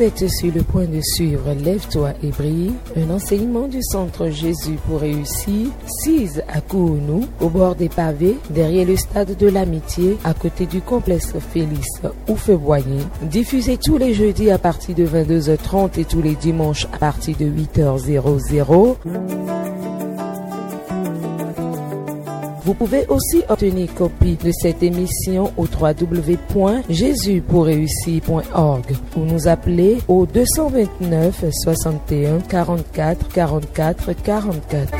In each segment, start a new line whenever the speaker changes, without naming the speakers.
êtes sur le point de suivre Lève-toi et brille, un enseignement du Centre Jésus pour réussir, 6 à Kounou, au bord des pavés, derrière le stade de l'Amitié, à côté du complexe Félix Houphouët-Boigny, diffusé tous les jeudis à partir de 22h30 et tous les dimanches à partir de 8h00. Vous pouvez aussi obtenir copie de cette émission au www.jesuspourréussir.org ou nous appeler au 229 61 44 44 44.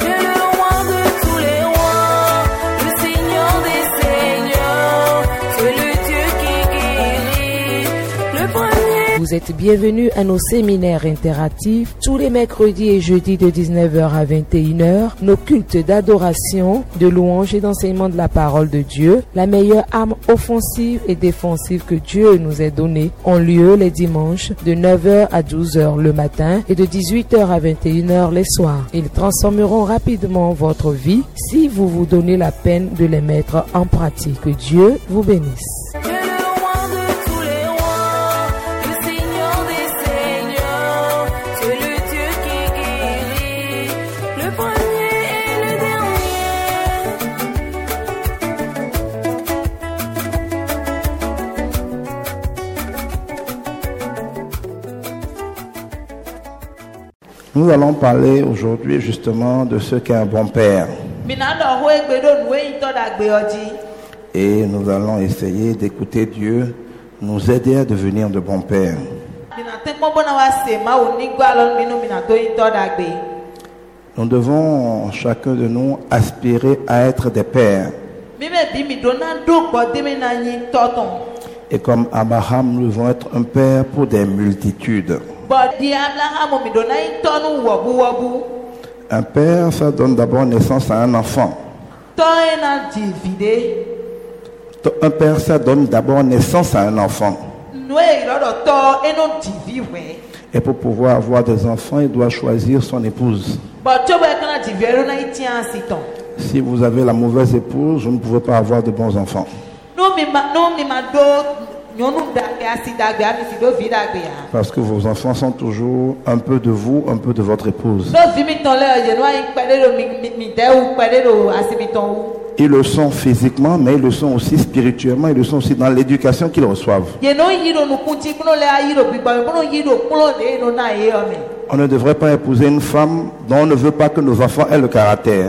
Vous êtes bienvenus à nos séminaires interactifs tous les mercredis et jeudis de 19h à 21h, nos cultes d'adoration, de louange et d'enseignement de la parole de Dieu, la meilleure arme offensive et défensive que Dieu nous ait donnée, ont lieu les dimanches de 9h à 12h le matin et de 18h à 21h les soirs. Ils transformeront rapidement votre vie si vous vous donnez la peine de les mettre en pratique. Que Dieu vous bénisse.
Nous allons parler aujourd'hui justement de ce qu'est un bon père. Et nous allons essayer d'écouter Dieu nous aider à devenir de bons pères. Nous devons, chacun de nous, aspirer à être des pères. Et comme Abraham, nous devons être un père pour des multitudes. Un père, ça donne d'abord naissance à un enfant. Un père, ça donne d'abord naissance à un enfant. Et pour pouvoir avoir des enfants, il doit choisir son épouse. Si vous avez la mauvaise épouse, vous ne pouvez pas avoir de bons enfants. Parce que vos enfants sont toujours un peu de vous, un peu de votre épouse. Ils le sont physiquement, mais ils le sont aussi spirituellement, ils le sont aussi dans l'éducation qu'ils reçoivent. On ne devrait pas épouser une femme dont on ne veut pas que nos enfants aient le caractère.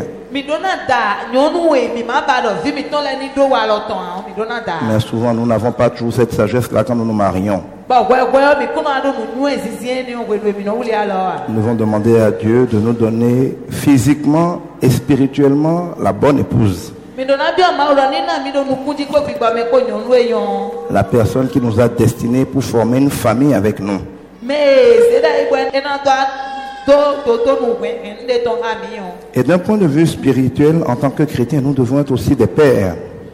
Mais souvent, nous n'avons pas toujours cette sagesse-là quand nous nous marions. Nous devons demander à Dieu de nous donner physiquement et spirituellement la bonne épouse. La personne qui nous a destinés pour former une famille avec nous. Et d'un point de vue spirituel, en tant que chrétiens, nous devons être aussi des pères.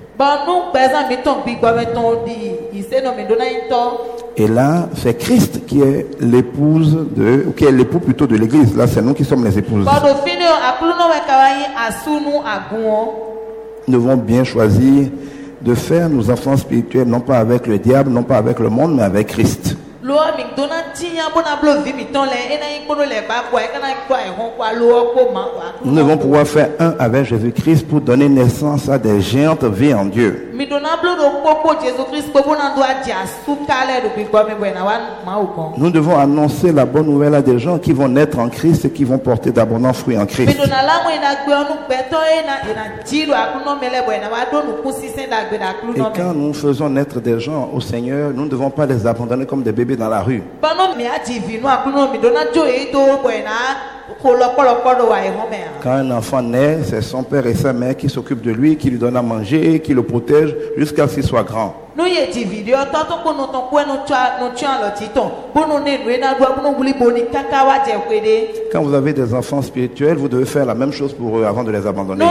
Et là, c'est Christ qui est l'épouse qui est l'époux plutôt de l'Église. Là, c'est nous qui sommes les épouses. Nous devons bien choisir de faire nos enfants spirituels, non pas avec le diable, non pas avec le monde, mais avec Christ. Nous devons pouvoir faire un avec Jésus-Christ pour donner naissance à des géantes vies en Dieu. Nous devons annoncer la bonne nouvelle à des gens qui vont naître en Christ et qui vont porter d'abondants fruits en Christ. Et quand nous faisons naître des gens au Seigneur, nous ne devons pas les abandonner comme des bébés dans la rue. Quand un enfant naît, c'est son père et sa mère qui s'occupent de lui, qui lui donnent à manger, qui le protègent jusqu'à ce qu'il soit grand. Quand vous avez des enfants spirituels, vous devez faire la même chose pour eux avant de les abandonner.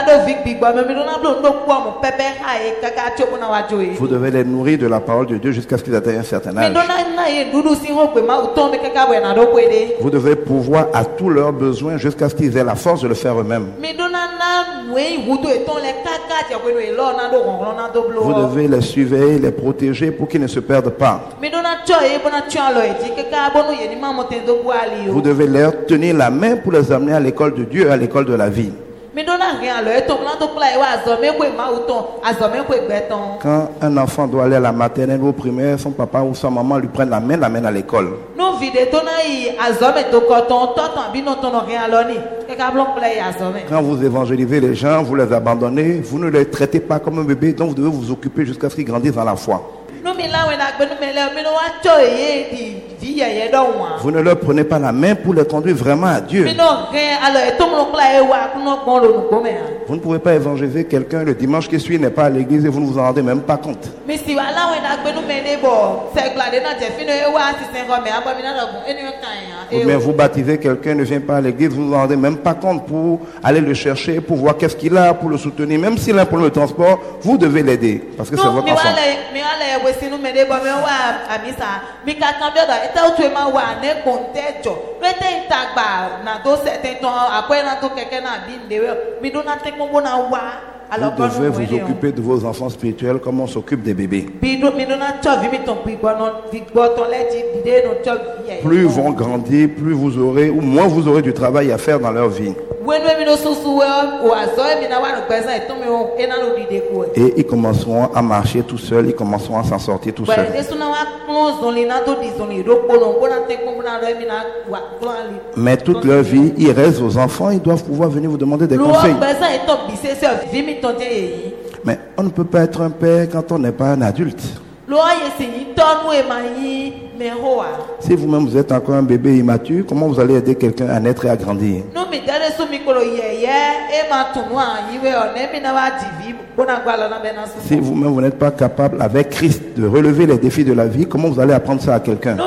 Vous devez les nourrir de la parole de Dieu jusqu'à ce qu'ils atteignent un certain âge. Vous devez pourvoir à tous leurs besoins jusqu'à ce qu'ils aient la force de le faire eux-mêmes. Vous devez les suivre surveiller, les protéger pour qu'ils ne se perdent pas. Vous devez leur tenir la main pour les amener à l'école de Dieu, à l'école de la vie. Quand un enfant doit aller à la maternelle ou au primaire, son papa ou sa maman lui prennent la main, l'amène à l'école. Quand vous évangélisez les gens, vous les abandonnez, vous ne les traitez pas comme un bébé, donc vous devez vous occuper jusqu'à ce qu'ils grandissent dans la foi. Vous ne leur prenez pas la main pour les conduire vraiment à Dieu. Vous ne pouvez pas évangéliser quelqu'un le dimanche qui suit n'est pas à l'église et vous ne vous en rendez même pas compte. Ou bien vous baptisez quelqu'un ne vient pas à l'église, vous ne vous en rendez même pas compte pour aller le chercher, pour voir qu'est-ce qu'il a, pour le soutenir. Même s'il a un problème de transport, vous devez l'aider parce que c'est votre enfant. Vous devez vous occuper de vos enfants spirituels comme on s'occupe des bébés. Plus ils vont grandir, plus vous aurez, ou moins vous aurez du travail à faire dans leur vie. Et ils commenceront à marcher tout seuls, ils commenceront à s'en sortir tout seuls. Mais toute leur vie, ils restent vos enfants, ils doivent pouvoir venir vous demander des conseils. Mais on ne peut pas être un père quand on n'est pas un adulte. Si vous-même vous êtes encore un bébé immature, comment vous allez aider quelqu'un à naître et à grandir? Si vous-même vous n'êtes pas capable avec Christ de relever les défis de la vie, comment vous allez apprendre ça à quelqu'un?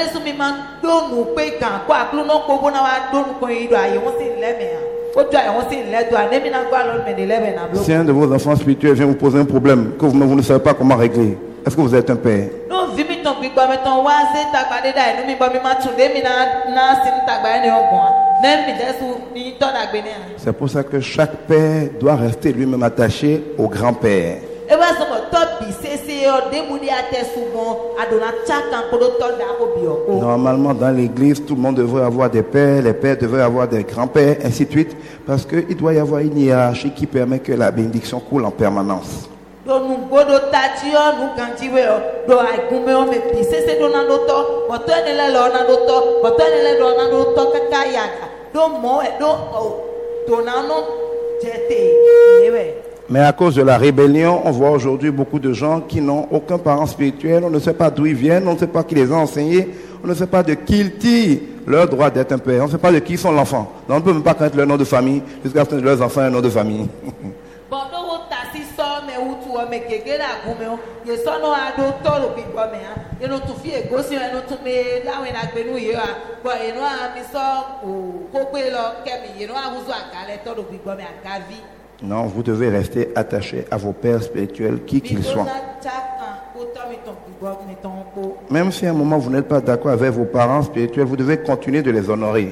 Si un de vos enfants spirituels vient vous poser un problème que vous-même vous ne savez pas comment régler, est-ce que vous êtes un père? C'est pour ça que chaque père doit rester lui-même attaché au grand-père. Normalement, dans l'église, tout le monde devrait avoir des pères, les pères devraient avoir des grands-pères, ainsi de suite, parce qu'il doit y avoir une hiérarchie qui permet que la bénédiction coule en permanence. Mais à cause de la rébellion, on voit aujourd'hui beaucoup de gens qui n'ont aucun parent spirituel. On ne sait pas d'où ils viennent, on ne sait pas qui les a enseignés, on ne sait pas de qui ils tirent leur droit d'être un père. On ne sait pas de qui sont l'enfant. Donc on ne peut même pas connaître leur nom de famille jusqu'à ce que leurs enfants aient un nom de famille. Non, vous devez rester attaché à vos pères spirituels, qui qu'ils soient. Même si à un moment vous n'êtes pas d'accord avec vos parents spirituels, vous devez continuer de les honorer.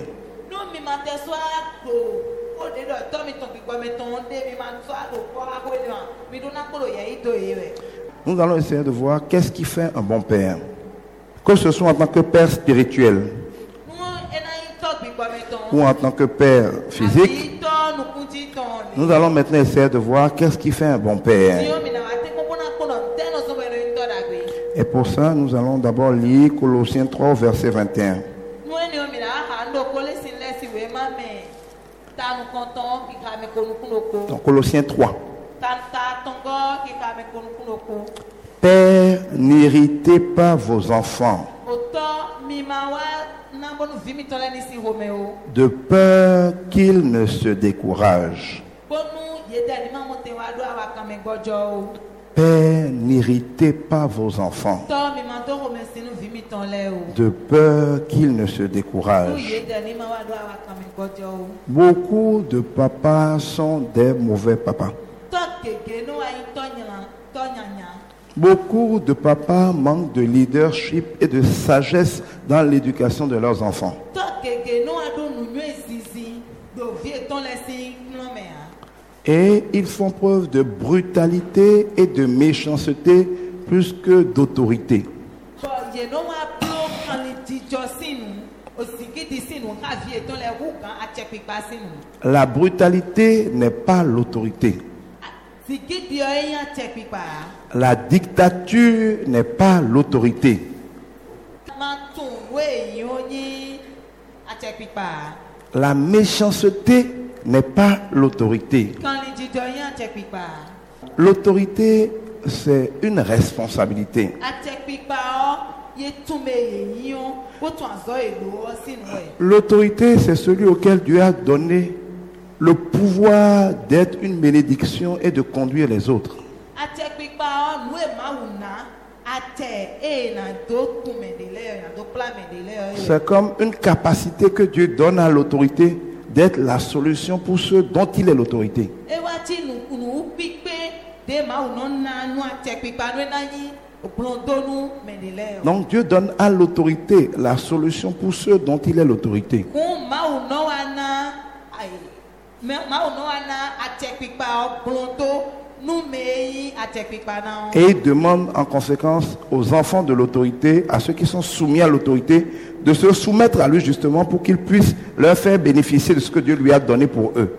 Nous allons essayer de voir qu'est-ce qui fait un bon père. Que ce soit en tant que père spirituel ou en tant que père physique. Nous allons maintenant essayer de voir qu'est-ce qui fait un bon père. Et pour ça, nous allons d'abord lire Colossiens 3, verset 21. Donc, Colossiens 3. Père, n'irritez pas vos enfants, de peur qu'ils ne se découragent. Père, n'irritez pas vos enfants, de peur qu'ils ne se découragent. Beaucoup de papas sont des mauvais papas. Beaucoup de papas manquent de leadership et de sagesse dans l'éducation de leurs enfants. Et ils font preuve de brutalité et de méchanceté plus que d'autorité. La brutalité n'est pas l'autorité. La dictature n'est pas l'autorité. La méchanceté n'est pas l'autorité. L'autorité, c'est une responsabilité. L'autorité, c'est celui auquel Dieu a donné le pouvoir d'être une bénédiction et de conduire les autres. C'est comme une capacité que Dieu donne à l'autorité d'être la solution pour ceux dont il est l'autorité. Donc Dieu donne à l'autorité la solution pour ceux dont il est l'autorité. Et il demande en conséquence aux enfants de l'autorité, à ceux qui sont soumis à l'autorité, de se soumettre à lui justement pour qu'il puisse leur faire bénéficier de ce que Dieu lui a donné pour eux.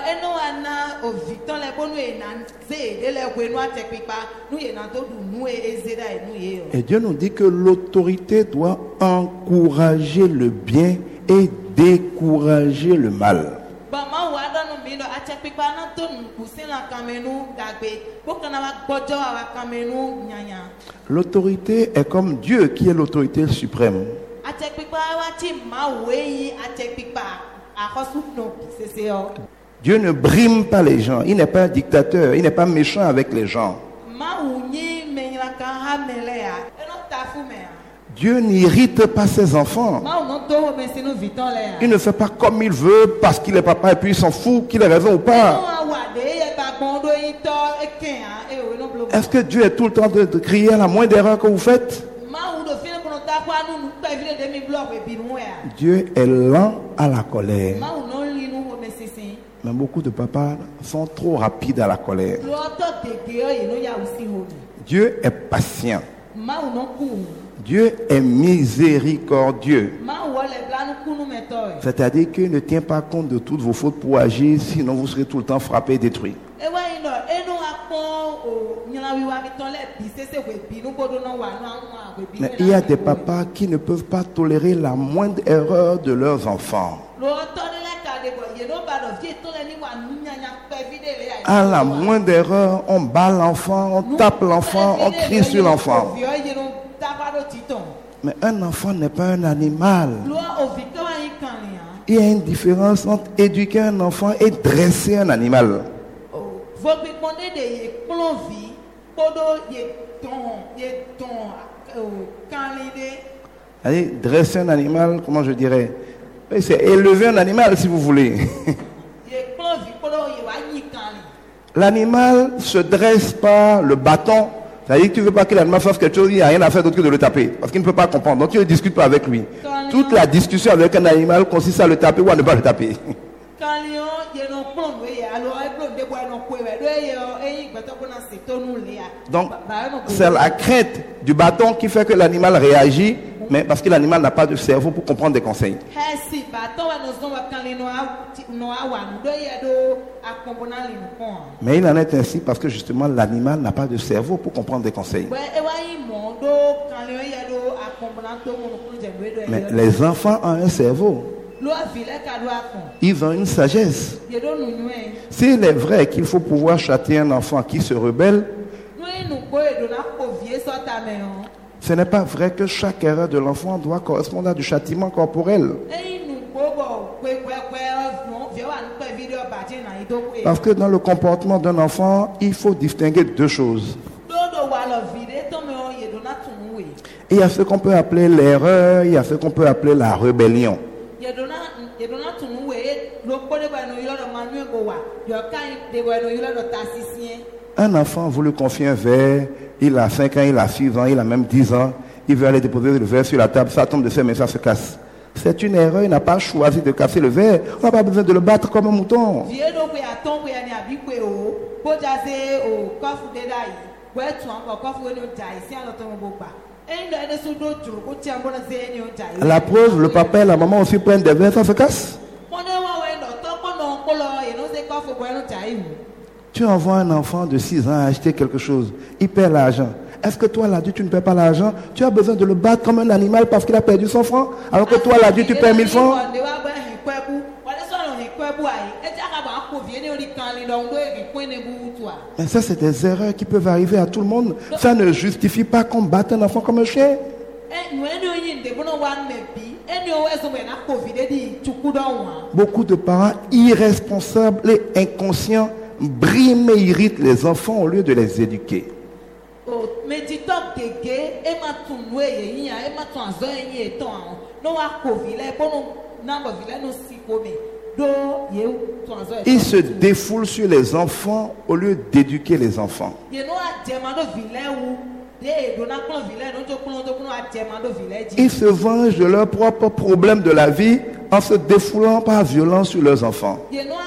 Et Dieu nous dit que l'autorité doit encourager le bien et décourager le mal. L'autorité est comme Dieu qui est l'autorité suprême. Dieu ne brime pas les gens. Il n'est pas un dictateur. Il n'est pas méchant avec les gens. Dieu n'irrite pas ses enfants. Il ne fait pas comme il veut parce qu'il est papa et puis il s'en fout qu'il ait raison ou pas. Est-ce que Dieu est tout le temps de crier à la moindre erreur que vous faites? Dieu est lent à la colère. Mais beaucoup de papas sont trop rapides à la colère. Dieu est patient. Dieu est miséricordieux. C'est-à-dire qu'il ne tient pas compte de toutes vos fautes pour agir, sinon vous serez tout le temps frappé et détruit. Mais il y a des papas qui ne peuvent pas tolérer la moindre erreur de leurs enfants. À la moindre erreur, on bat l'enfant, on tape l'enfant, on crie sur l'enfant. Mais un enfant n'est pas un animal. Il y a une différence entre éduquer un enfant et dresser un animal. Allez, dresser un animal, comment je dirais? C'est élever un animal si vous voulez. L'animal se dresse par le bâton. C'est-à-dire que tu ne veux pas que l'animal fasse quelque chose, il n'y a rien à faire d'autre que de le taper. Parce qu'il ne peut pas comprendre. Donc tu ne discutes pas avec lui. Toute la discussion avec un animal consiste à le taper ou à ne pas le taper. Donc c'est la crainte du bâton qui fait que l'animal réagit, mais parce que l'animal n'a pas de cerveau pour comprendre des conseils. Mais il en est ainsi parce que justement l'animal n'a pas de cerveau pour comprendre des conseils. Mais les enfants ont un cerveau. Ils ont une sagesse. S'il est vrai qu'il faut pouvoir châtier un enfant qui se rebelle, ce n'est pas vrai que chaque erreur de l'enfant doit correspondre à du châtiment corporel. Parce que dans le comportement d'un enfant, il faut distinguer deux choses. Il y a ce qu'on peut appeler l'erreur, il y a ce qu'on peut appeler la rébellion. Un enfant, vous lui confiez un verre, il a 5 ans, il a 6 ans, il a même 10 ans, il veut aller déposer le verre sur la table, ça tombe de ses mains, ça se casse. C'est une erreur, il n'a pas choisi de casser le verre, on n'a pas besoin de le battre comme un mouton. La preuve, le papa et la maman aussi prennent des verres, ça se casse. Tu envoies un enfant de 6 ans acheter quelque chose, il perd l'argent. Est-ce que toi, l'adulte, tu ne perds pas l'argent? Tu as besoin de le battre comme un animal parce qu'il a perdu 100 francs, alors que toi, l'adulte, tu perds 1000 francs? Mais ça, c'est des erreurs qui peuvent arriver à tout le monde. Ça ne justifie pas qu'on batte un enfant comme un chien. Beaucoup de parents irresponsables et inconscients briment et irritent les enfants au lieu de les éduquer. Ils se défoulent sur les enfants au lieu d'éduquer les enfants. Ils se vengent de leurs propres problèmes de la vie en se défoulant par violence sur leurs enfants.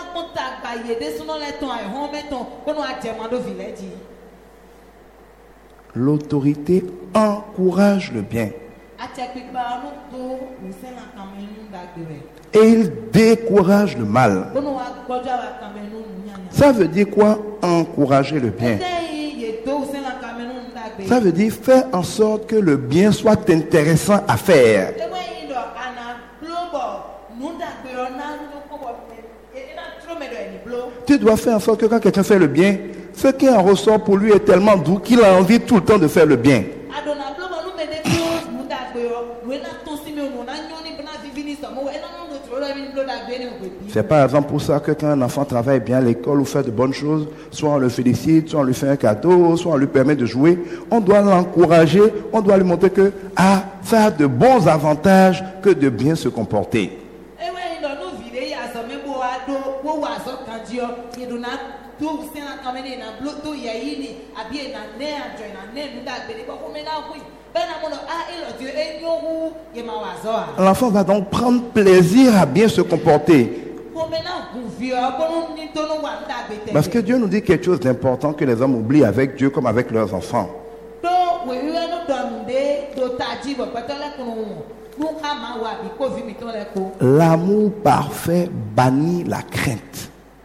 L'autorité encourage le bien. Et il décourage le mal. Ça veut dire quoi, encourager le bien? Ça veut dire faire en sorte que le bien soit intéressant à faire. Tu dois faire en sorte que quand quelqu'un fait le bien, ce qui en ressort pour lui est tellement doux qu'il a envie tout le temps de faire le bien. C'est par exemple pour ça que quand un enfant travaille bien à l'école ou fait de bonnes choses, soit on le félicite, soit on lui fait un cadeau, soit on lui permet de jouer, on doit l'encourager, on doit lui montrer que ça a de bons avantages que de bien se comporter. L'enfant va donc prendre plaisir à bien se comporter. Parce que Dieu nous dit quelque chose d'important que les hommes oublient avec Dieu comme avec leurs enfants. L'amour parfait bannit la crainte.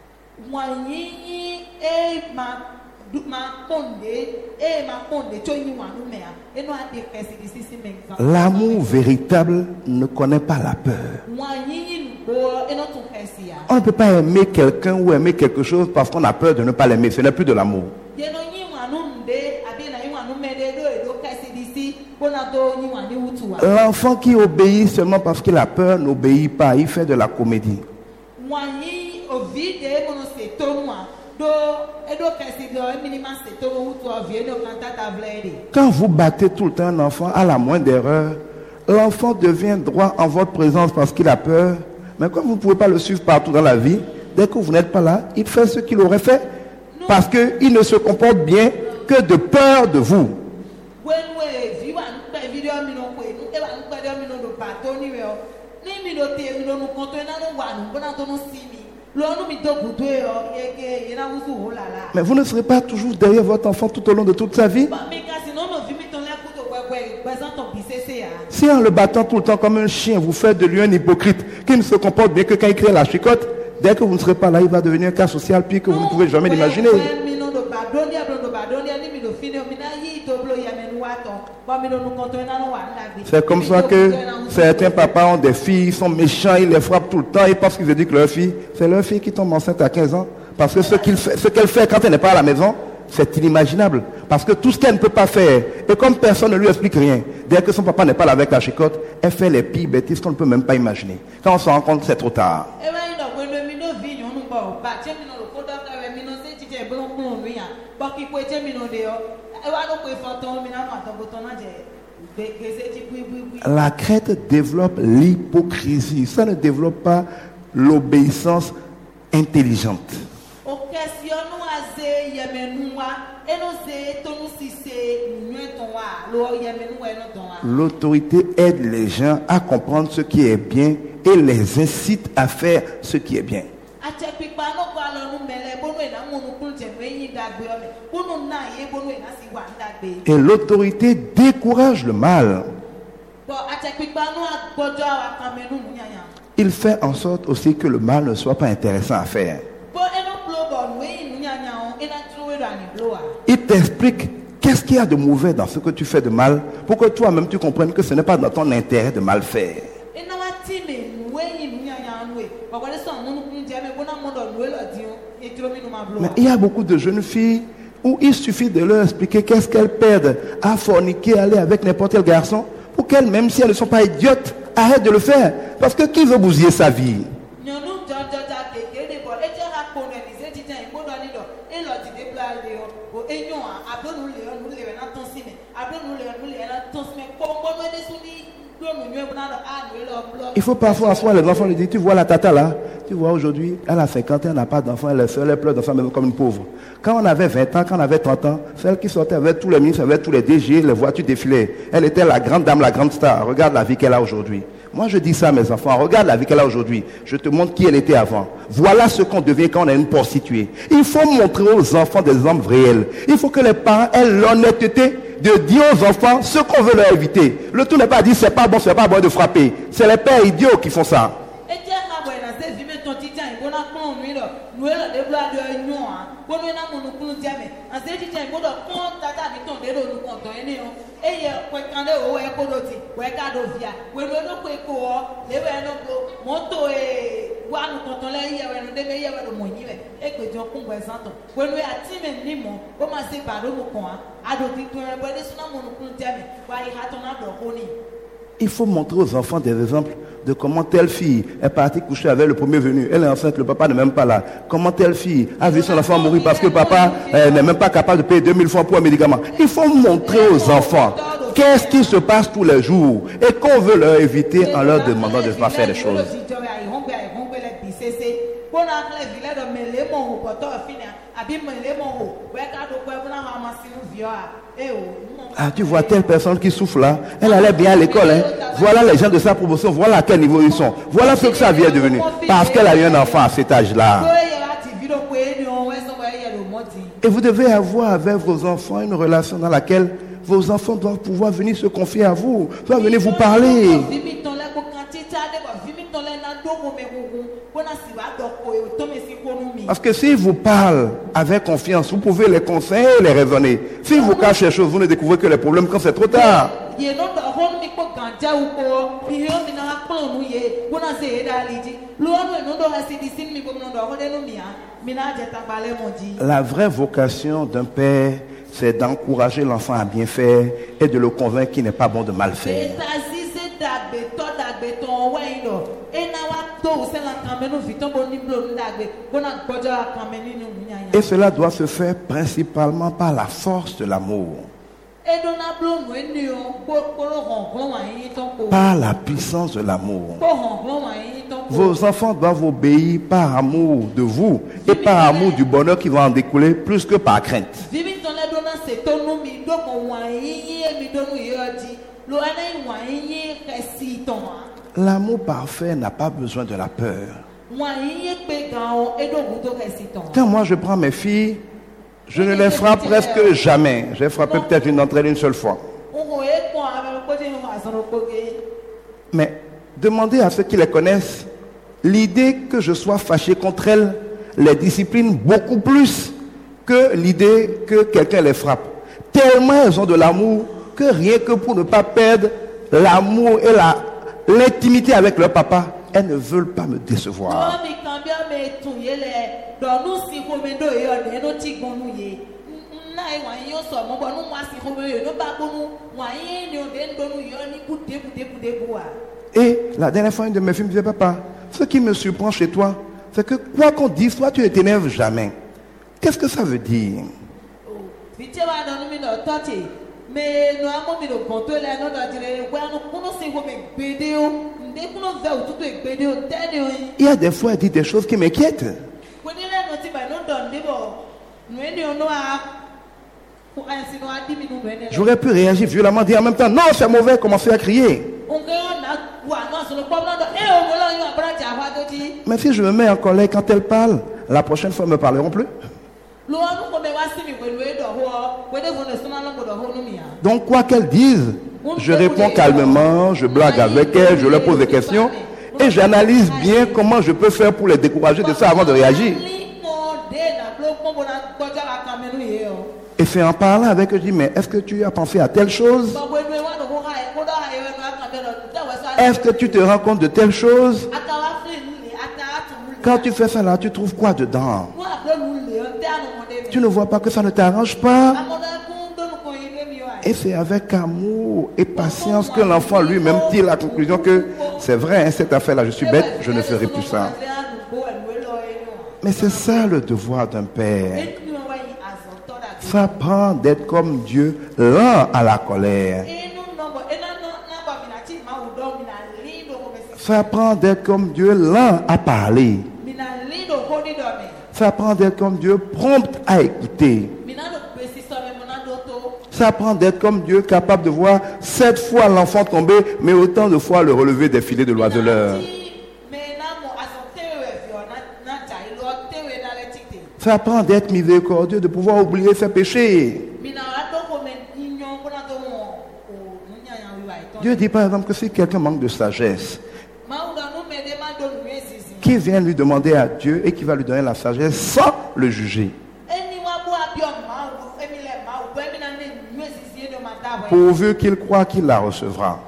L'amour véritable ne connaît pas la peur. On ne peut pas aimer quelqu'un ou aimer quelque chose parce qu'on a peur de ne pas l'aimer. Ce n'est plus de l'amour. L'enfant qui obéit seulement parce qu'il a peur n'obéit pas, il fait de la comédie. Quand vous battez tout le temps un enfant à la moindre erreur, l'enfant devient droit en votre présence parce qu'il a peur. Mais comme vous ne pouvez pas le suivre partout dans la vie, dès que vous n'êtes pas là, il fait ce qu'il aurait fait parce qu'il ne se comporte bien que de peur de vous. Mais vous ne serez pas toujours derrière votre enfant tout au long de toute sa vie. Si en le battant tout le temps comme un chien, vous faites de lui un hypocrite qui ne se comporte bien que quand il crée la chicotte, dès que vous ne serez pas là, il va devenir un cas social puis que vous ne pouvez jamais l'imaginer. C'est comme ça que certains papas ont des filles, ils sont méchants, ils les frappent tout le temps, ils pensent qu'ils éduquent leur fille. C'est leur fille qui tombe enceinte à 15 ans. Parce que ce qu'elle fait quand elle n'est pas à la maison, c'est inimaginable. Parce que tout ce qu'elle ne peut pas faire, et comme personne ne lui explique rien, dès que son papa n'est pas là avec la chicotte, elle fait les pires bêtises qu'on ne peut même pas imaginer. Quand on se rend compte, c'est trop tard. La crainte développe l'hypocrisie. Ça ne développe pas l'obéissance intelligente. L'autorité aide les gens à comprendre ce qui est bien et les incite à faire ce qui est bien. Et l'autorité décourage le mal. Il fait en sorte aussi que le mal ne soit pas intéressant à faire. Il t'explique qu'est-ce qu'il y a de mauvais dans ce que tu fais de mal pour que toi-même tu comprennes que ce n'est pas dans ton intérêt de mal faire. Mais il y a beaucoup de jeunes filles où il suffit de leur expliquer qu'est-ce qu'elles perdent à forniquer, aller avec n'importe quel garçon, pour qu'elles, même si elles ne sont pas idiotes, arrêtent de le faire. Parce que qui veut bousiller sa vie? Il faut parfois asseoir les enfants et dire, tu vois la tata là, tu vois aujourd'hui, elle a 50 ans, elle n'a pas d'enfant, elle est seule, elle pleure d'enfant même comme une pauvre. Quand on avait 20 ans, quand on avait 30 ans, celle qui sortait avec tous les ministres, avec tous les DG, les voitures défilaient. Elle était la grande dame, la grande star. Regarde la vie qu'elle a aujourd'hui. Moi je dis ça à mes enfants, regarde la vie qu'elle a aujourd'hui. Je te montre qui elle était avant. Voilà ce qu'on devient quand on est une prostituée. Il faut montrer aux enfants des hommes réels. Il faut que les parents aient l'honnêteté de dire aux enfants ce qu'on veut leur éviter. Le tout n'est pas à dire c'est pas bon de frapper. C'est les pères idiots qui font ça. Il faut montrer aux enfants des exemples de comment telle fille est partie coucher avec le premier venu. Elle est enceinte, le papa n'est même pas là. Comment telle fille a vu son enfant mourir parce que le papa n'est même pas capable de payer 2000 francs pour un médicament. Il faut montrer aux enfants qu'est-ce qui se passe tous les jours et qu'on veut leur éviter en leur demandant de ne pas faire les choses. Ah, tu vois telle personne qui souffle là, elle allait bien à l'école, hein. Voilà les gens de sa promotion, voilà à quel niveau ils sont. Voilà ce que sa vie est devenue. Parce qu'elle a eu un enfant à cet âge-là. Et vous devez avoir avec vos enfants une relation dans laquelle vos enfants doivent pouvoir venir se confier à vous, doivent venir vous parler. Parce que s'ils vous parlent avec confiance, vous pouvez les conseiller et les raisonner. S'ils vous cachent les choses, vous ne découvrez que les problèmes quand c'est trop tard. La vraie vocation d'un père, c'est d'encourager l'enfant à bien faire et de le convaincre qu'il n'est pas bon de mal faire. Et cela doit se faire principalement par la force de l'amour. Par la puissance de l'amour. Vos enfants doivent obéir par amour de vous et par amour du bonheur qui va en découler plus que par crainte. L'amour parfait n'a pas besoin de la peur. Quand moi je prends mes filles, je ne les frappe presque jamais. J'ai frappé peut-être une d'entre elles une seule fois. Mais demandez à ceux qui les connaissent, l'idée que je sois fâché contre elles les discipline beaucoup plus que l'idée que quelqu'un les frappe. Tellement elles ont de l'amour que rien que pour ne pas perdre l'amour et l'intimité avec leur papa, elles ne veulent pas me décevoir. Et la dernière fois, une de mes filles me disait, papa, ce qui me surprend chez toi, c'est que quoi qu'on dise, toi tu ne t'énerves jamais. Qu'est-ce que ça veut dire? Il y a des fois, elle dit des choses qui m'inquiètent. J'aurais pu réagir violemment, dire en même temps, non, c'est mauvais, commencer à crier. Mais si je me mets en colère quand elle parle, la prochaine fois, ils ne me parleront plus. Donc quoi qu'elle dise, je réponds calmement, je blague avec elle, je leur pose des questions et j'analyse bien comment je peux faire pour les décourager de ça avant de réagir. Et c'est en parlant avec eux, je dis, mais est-ce que tu as pensé à telle chose? Est-ce que tu te rends compte de telle chose? Quand tu fais ça là, tu trouves quoi dedans? Tu ne vois pas que ça ne t'arrange pas? Et c'est avec amour et patience que l'enfant lui-même tire la conclusion que c'est vrai, hein, cette affaire-là, je suis bête, je ne ferai plus ça. Mais c'est ça le devoir d'un père. Ça apprend d'être comme Dieu, lent à la colère. Ça apprend d'être comme Dieu, lent à parler. Ça apprend d'être comme Dieu, prompt à écouter. Ça apprend d'être comme Dieu, capable de voir 7 fois l'enfant tomber, mais autant de fois le relever des filets de l'oiseleur. Ça apprend d'être miséricordieux, de pouvoir oublier ses péchés. Dieu dit par exemple que si quelqu'un manque de sagesse, qui vient lui demander à Dieu et qui va lui donner la sagesse sans le juger. Pourvu qu'il croit qu'il la recevra.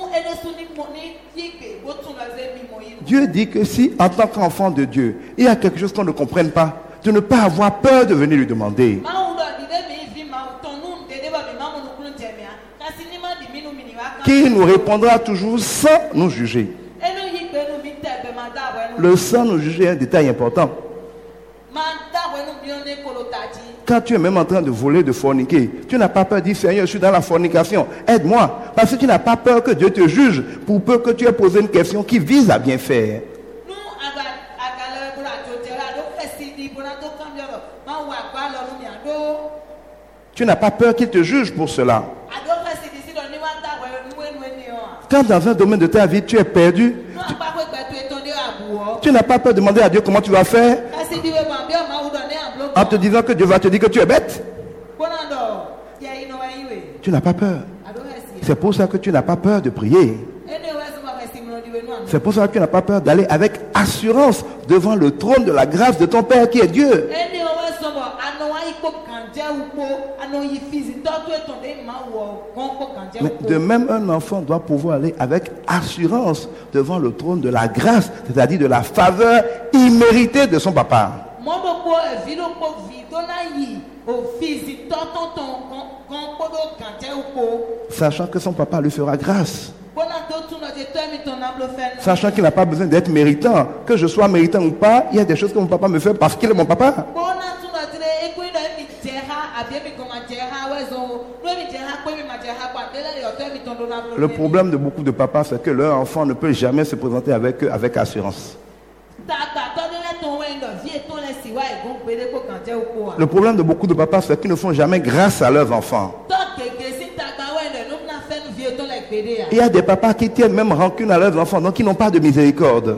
Dieu dit que si, en tant qu'enfant de Dieu, il y a quelque chose qu'on ne comprenne pas, de ne pas avoir peur de venir lui demander. Qui nous répondra toujours sans nous juger. Le sans nous juger est un détail important. Quand tu es même en train de voler, de forniquer, tu n'as pas peur de dire Seigneur, je suis dans la fornication, aide-moi. Parce que tu n'as pas peur que Dieu te juge pour peu que tu aies posé une question qui vise à bien faire. Tu n'as pas peur qu'il te juge pour cela. Quand dans un domaine de ta vie tu es perdu, tu n'as pas peur de demander à Dieu comment tu vas faire en te disant que Dieu va te dire que tu es bête. Tu n'as pas peur. C'est pour ça que tu n'as pas peur de prier. C'est pour ça que tu n'as pas peur d'aller avec assurance devant le trône de la grâce de ton Père qui est Dieu. Mais de même, un enfant doit pouvoir aller avec assurance devant le trône de la grâce, c'est-à-dire de la faveur imméritée de son papa. Sachant que son papa lui fera grâce. Sachant qu'il n'a pas besoin d'être méritant. Que je sois méritant ou pas, il y a des choses que mon papa me fait parce qu'il est mon papa. Le problème de beaucoup de papas, c'est que leur enfant ne peut jamais se présenter avec eux avec assurance. Le problème de beaucoup de papas, c'est qu'ils ne font jamais grâce à leurs enfants. Il y a des papas qui tiennent même rancune à leurs enfants, donc ils n'ont pas de miséricorde.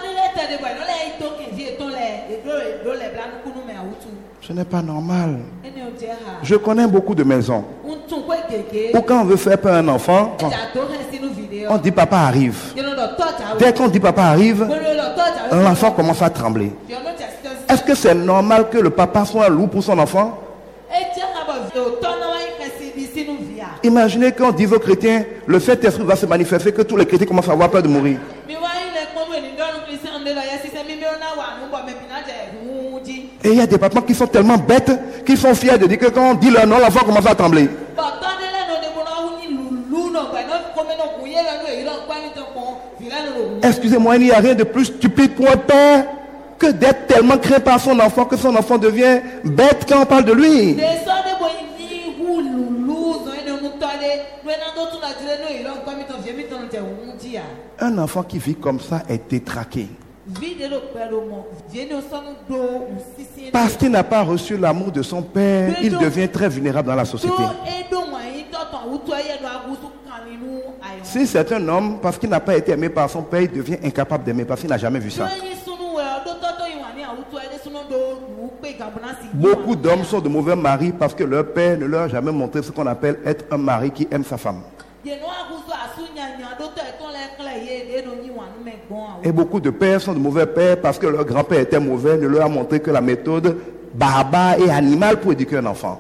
Ce n'est pas normal. Je connais beaucoup de maisons où quand on veut faire peur à un enfant, on dit papa arrive. Dès qu'on dit papa arrive, l'enfant commence à trembler. Est-ce que c'est normal que le papa soit un loup pour son enfant? Imaginez qu'on dise aux chrétiens, le Saint-Esprit va se manifester, que tous les chrétiens commencent à avoir peur de mourir. Et il y a des papas qui sont tellement bêtes qu'ils sont fiers de dire que quand on dit leur nom, l'enfant commence à trembler. Excusez-moi, il n'y a rien de plus stupide pour un père que d'être tellement craint par son enfant que son enfant devient bête quand on parle de lui. Un enfant qui vit comme ça est détraqué. Parce qu'il n'a pas reçu l'amour de son père, il devient très vulnérable dans la société. Si c'est un homme, parce qu'il n'a pas été aimé par son père, il devient incapable d'aimer parce qu'il n'a jamais vu ça. Beaucoup d'hommes sont de mauvais maris parce que leur père ne leur a jamais montré ce qu'on appelle être un mari qui aime sa femme. Et beaucoup de pères sont de mauvais pères parce que leur grand-père était mauvais, ne leur a montré que la méthode barbare et animale pour éduquer un enfant.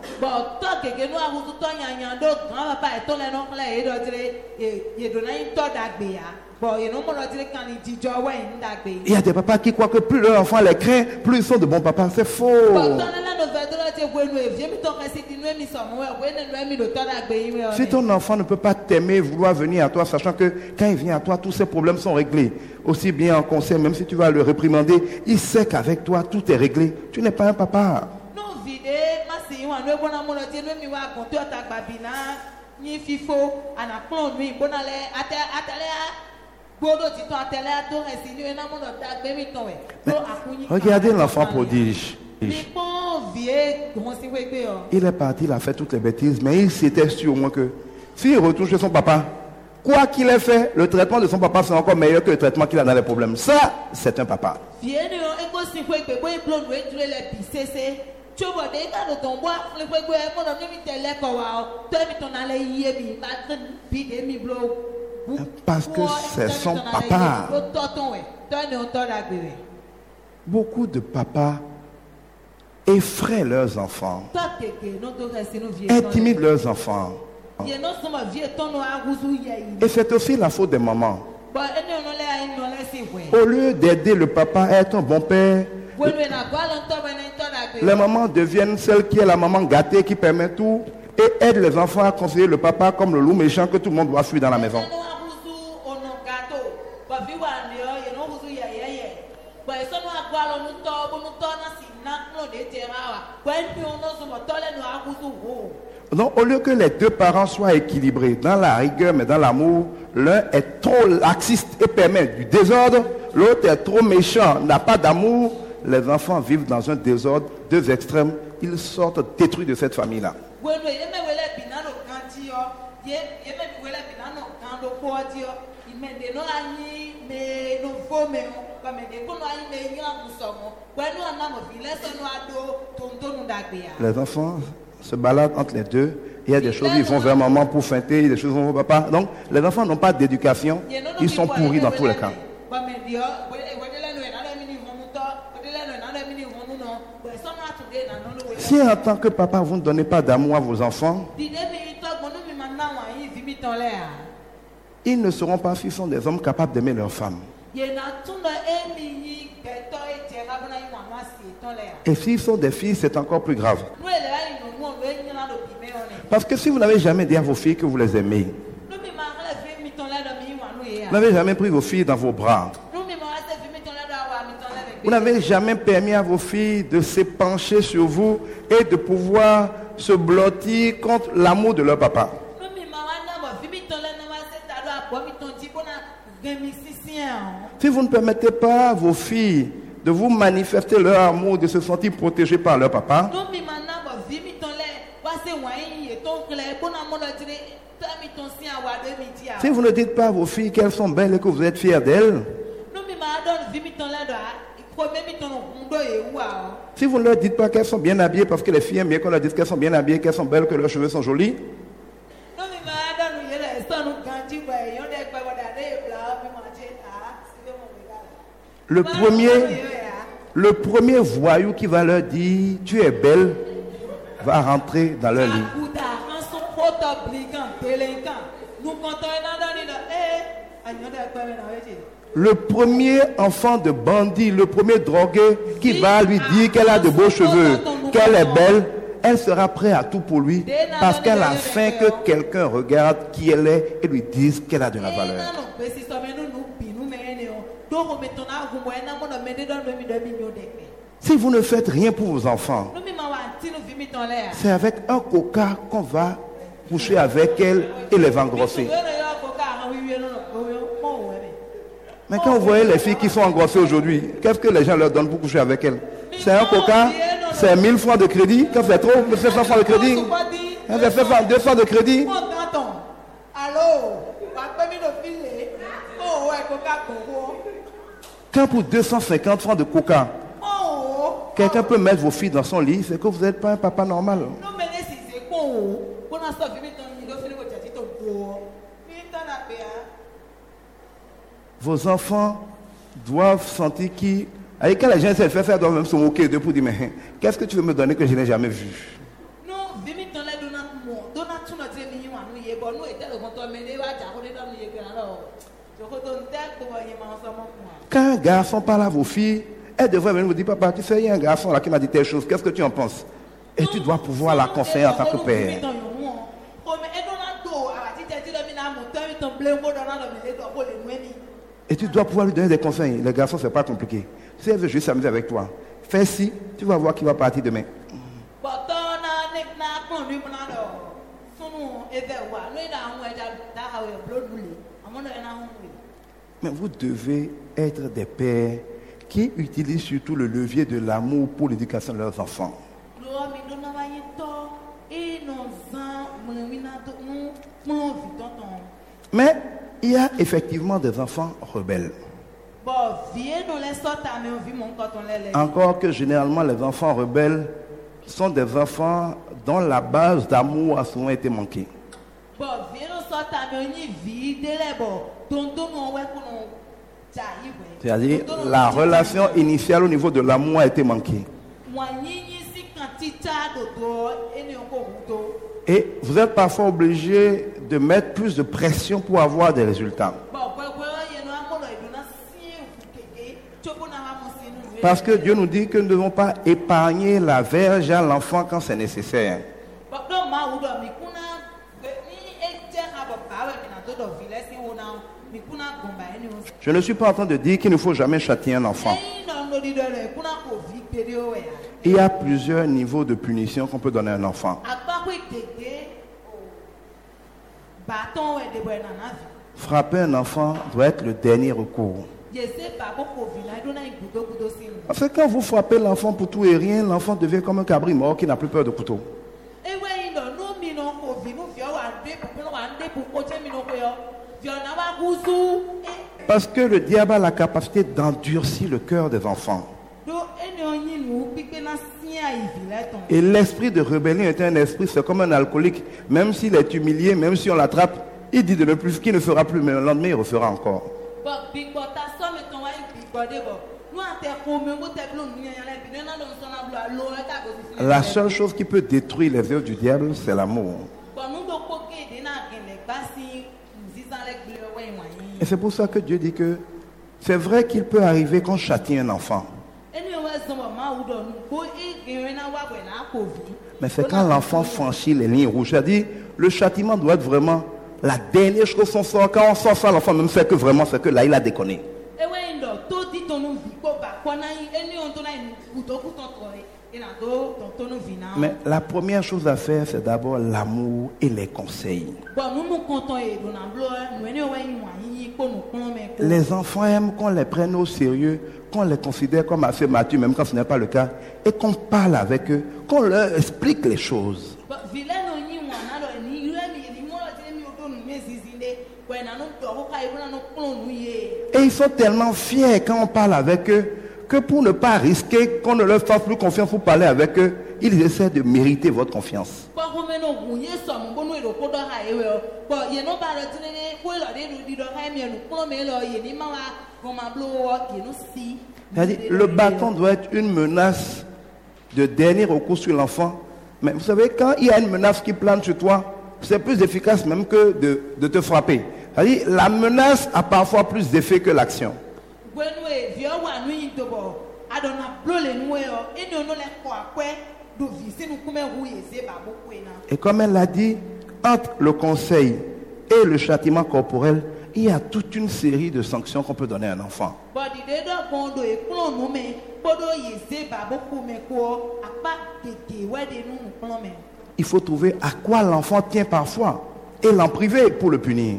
Il y a des papas qui croient que plus leur enfant les craint, plus ils sont de bons papas. C'est faux. Si ton enfant ne peut pas t'aimer, vouloir venir à toi, sachant que quand il vient à toi, tous ses problèmes sont réglés. Aussi bien en conseil, même si tu vas le réprimander, il sait qu'avec toi, tout est réglé. Tu n'es pas un papa. Regardez l'enfant prodige. Il est parti, il a fait toutes les bêtises, mais il s'était sûr au moins que s'il retourne chez son papa, quoi qu'il ait fait, le traitement de son papa sera encore meilleur que le traitement qu'il a dans les problèmes. Ça, c'est un papa. Parce que c'est son papa. Beaucoup de papas effraient leurs enfants, intimident leurs enfants. Et c'est aussi la faute des mamans. Au lieu d'aider le papa à être un bon père, les mamans deviennent celles qui est la maman gâtée qui permet tout et aide les enfants à considérer le papa comme le loup méchant que tout le monde doit fuir dans la maison. Donc, au lieu que les deux parents soient équilibrés dans la rigueur mais dans l'amour, l'un est trop laxiste et permet du désordre, l'autre est trop méchant, n'a pas d'amour. Les enfants vivent dans un désordre, deux extrêmes, ils sortent détruits de cette famille-là. Les enfants se baladent entre les deux. Il y a des choses, ils vont vers maman pour feinter, des choses vont vers papa. Donc, les enfants n'ont pas d'éducation, ils sont pourris dans tous les cas. Si en tant que papa, vous ne donnez pas d'amour à vos enfants, ils ne seront pas, s'ils sont des hommes capables d'aimer leurs femmes. Et s'ils sont des filles, c'est encore plus grave. Parce que si vous n'avez jamais dit à vos filles que vous les aimez, vous n'avez jamais pris vos filles dans vos bras, vous n'avez jamais permis à vos filles de s'épancher sur vous et de pouvoir se blottir contre l'amour de leur papa. Si vous ne permettez pas à vos filles de vous manifester leur amour, de se sentir protégées par leur papa, si vous ne dites pas à vos filles qu'elles sont belles et que vous êtes fiers d'elles, si vous ne leur dites pas qu'elles sont bien habillées, parce que les filles aiment bien qu'on leur dise qu'elles sont bien habillées, qu'elles sont belles, que leurs cheveux sont jolis, le premier voyou qui va leur dire tu es belle va rentrer dans leur lit. Le premier enfant de bandit, le premier drogué qui va lui dire qu'elle a de beaux cheveux, qu'elle est belle, elle sera prête à tout pour lui parce qu'elle a faim que quelqu'un regarde qui elle est et lui dise qu'elle a de la valeur. Si vous ne faites rien pour vos enfants, c'est avec un coca qu'on va coucher avec elle et les engrosser. Mais quand vous voyez les filles qui sont engrossées aujourd'hui, qu'est-ce que les gens leur donnent pour coucher avec elles? C'est un coca, c'est 1000 francs de crédit. Quand c'est trop, c'est 500 francs de crédit. Quand c'est 200 de crédit. Quand pour 250 francs de coca, quelqu'un peut mettre vos filles dans son lit, c'est que vous n'êtes pas un papa normal. Vos enfants doivent sentir qui. Avec quand les gens essaient de faire, doivent même se moquer d'eux pour dire mais qu'est-ce que tu veux me donner que je n'ai jamais vu? Quand un garçon parle à vos filles, elles devraient venir vous dire papa, tu sais, il y a un garçon là qui m'a dit telle chose, qu'est-ce que tu en penses? Et tu dois pouvoir la conseiller en tant que père. Et tu dois pouvoir lui donner des conseils. Les garçons, c'est pas compliqué. Si elle veut juste s'amuser avec toi, fais ci, tu vas voir qui va partir demain. Mais vous devez être des pères qui utilisent surtout le levier de l'amour pour l'éducation de leurs enfants. Mais il y a effectivement des enfants rebelles. Encore que généralement les enfants rebelles sont des enfants dont la base d'amour a souvent été manquée. C'est-à-dire la relation initiale au niveau de l'amour a été manquée. Et vous êtes parfois obligé de mettre plus de pression pour avoir des résultats. Parce que Dieu nous dit que nous ne devons pas épargner la verge à l'enfant quand c'est nécessaire. Je ne suis pas en train de dire qu'il ne faut jamais châtier un enfant. Il y a plusieurs niveaux de punition qu'on peut donner à un enfant. Frapper un enfant doit être le dernier recours. Parce que quand vous frappez l'enfant pour tout et rien, l'enfant devient comme un cabri mort qui n'a plus peur de couteau. Parce que le diable a la capacité d'endurcir le cœur des enfants. Et l'esprit de rébellion est un esprit, c'est comme un alcoolique. Même s'il est humilié, même si on l'attrape, il dit de ne plus, qu'il ne fera plus, mais le lendemain il refera encore. La seule chose qui peut détruire les œuvres du diable, c'est l'amour. Et c'est pour ça que Dieu dit que c'est vrai qu'il peut arriver qu'on châtie un enfant. Mais c'est quand l'enfant franchit les lignes rouges. C'est-à-dire, le châtiment doit être vraiment la dernière chose qu'on sort. Quand on sort ça, l'enfant même sait que vraiment c'est que là, il a déconné. Mais la première chose à faire, c'est d'abord l'amour et les conseils. Les enfants aiment qu'on les prenne au sérieux, qu'on les considère comme assez matures, même quand ce n'est pas le cas, et qu'on parle avec eux, qu'on leur explique les choses. Et ils sont tellement fiers quand on parle avec eux, que pour ne pas risquer qu'on ne leur fasse plus confiance pour parler avec eux, ils essaient de mériter votre confiance. C'est-à-dire, le bâton doit être une menace de dernier recours sur l'enfant. Mais vous savez, quand il y a une menace qui plane sur toi, c'est plus efficace même que de te frapper. C'est-à-dire, la menace a parfois plus d'effet que l'action. Et comme elle l'a dit, entre le conseil et le châtiment corporel, il y a toute une série de sanctions qu'on peut donner à un enfant. Il faut trouver à quoi l'enfant tient parfois et l'en priver pour le punir.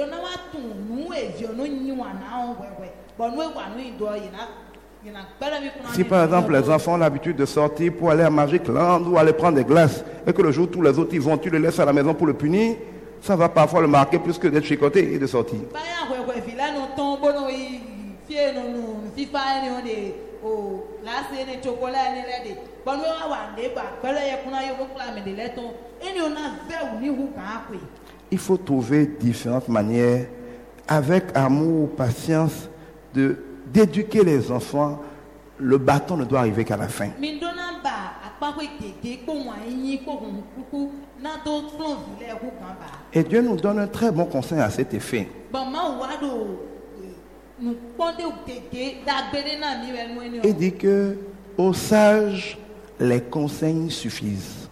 Si par exemple les enfants ont l'habitude de sortir pour aller à Magic Land ou aller prendre des glaces et que le jour où tous les autres y vont, tu le laisses à la maison pour le punir, ça va parfois le marquer plus que d'être chicoté et de sortir. Il faut trouver différentes manières, avec amour, patience, d'éduquer les enfants. Le bâton ne doit arriver qu'à la fin. Et Dieu nous donne un très bon conseil à cet effet. Il dit que aux sages, les conseils suffisent.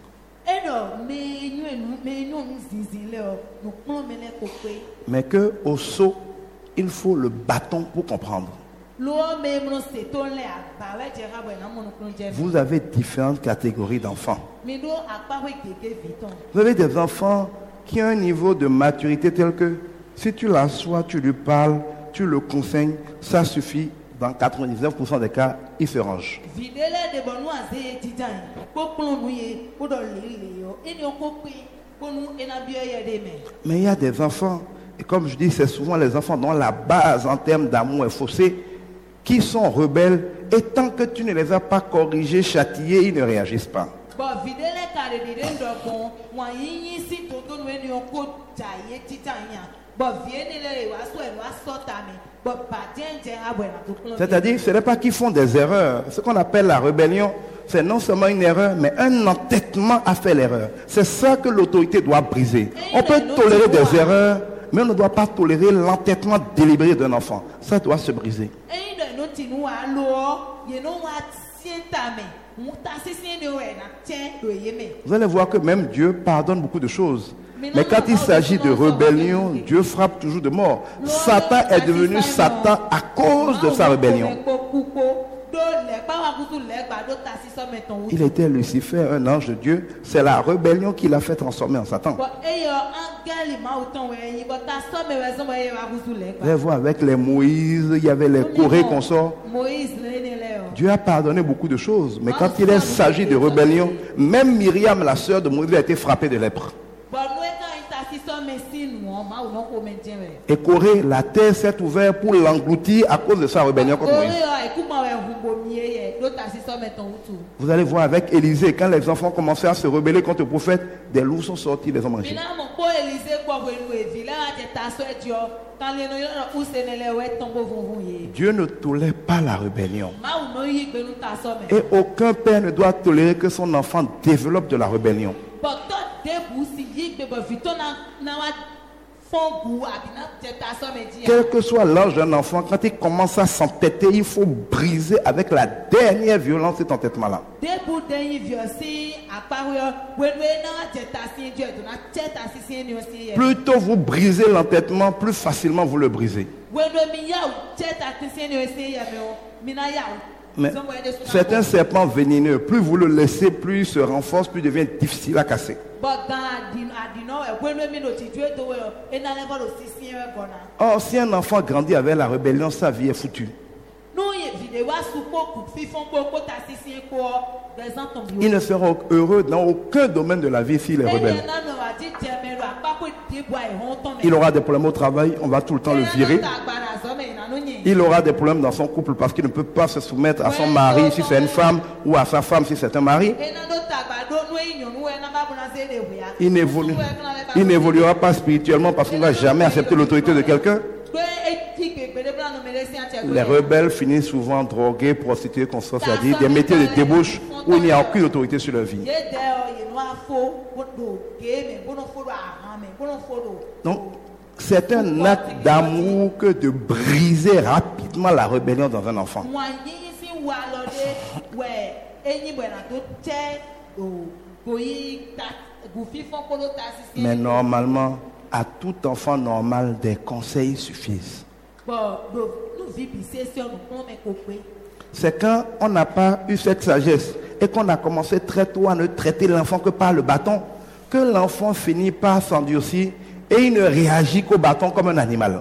Mais que aux sots, il faut le bâton pour comprendre. Vous avez différentes catégories d'enfants. Vous avez des enfants qui ont un niveau de maturité tel que si tu l'assois, tu lui parles, tu le conseilles, ça suffit. Dans 99% des cas, il se range. Mais il y a des enfants, et comme je dis, c'est souvent les enfants dont la base en termes d'amour est faussée, qui sont rebelles, et tant que tu ne les as pas corrigés, châtiés, ils ne réagissent pas. C'est-à-dire, ce n'est pas qu'ils font des erreurs. Ce qu'on appelle la rébellion, c'est non seulement une erreur, mais un entêtement à faire l'erreur. C'est ça que l'autorité doit briser. On peut tolérer des erreurs, mais on ne doit pas tolérer l'entêtement délibéré d'un enfant. Ça doit se briser. Vous allez voir que même Dieu pardonne beaucoup de choses. Mais quand il s'agit de rébellion, Dieu frappe toujours de mort. Satan est devenu Satan à cause de sa rébellion. Il était Lucifer, un ange de Dieu. C'est la rébellion qui l'a fait transformer en Satan. Vous allez voir avec les Moïse, il y avait les Corée consorts. Dieu a pardonné beaucoup de choses. Mais quand il s'agit de rébellion, même Myriam, la sœur de Moïse, a été frappée de lèpre. Et Corée, la terre s'est ouverte pour l'engloutir à cause de sa rébellion contre Moïse. Vous allez voir avec Élisée, quand les enfants commençaient à se rebeller contre le prophète, des loups sont sortis, les ont mangés. Dieu ne tolère pas la rébellion. Et aucun père ne doit tolérer que son enfant développe de la rébellion. Quel que soit l'âge d'un enfant, quand il commence à s'entêter, il faut briser avec la dernière violence cet entêtement-là. Plus tôt vous brisez l'entêtement, plus facilement vous le brisez. Mais c'est un serpent vénéneux. Plus vous le laissez, plus il se renforce, plus il devient difficile à casser. Or, si un enfant grandit avec la rébellion, sa vie est foutue. Il ne sera heureux dans aucun domaine de la vie s'il est rebelle. Il aura des problèmes au travail, on va tout le temps le virer. Il aura des problèmes dans son couple parce qu'il ne peut pas se soumettre à son mari si c'est une femme ou à sa femme si c'est un mari. Il n'évoluera pas spirituellement parce qu'il ne va jamais accepter l'autorité de quelqu'un. Les rebelles finissent souvent drogués, prostitués, consorts, c'est-à-dire des métiers de débauche où il n'y a aucune autorité sur leur vie. Donc, c'est un acte d'amour que de briser rapidement la rébellion dans un enfant. Mais normalement, à tout enfant normal, des conseils suffisent. C'est quand on n'a pas eu cette sagesse et qu'on a commencé très tôt à ne traiter l'enfant que par le bâton, que l'enfant finit par s'endurcir et il ne réagit qu'au bâton comme un animal.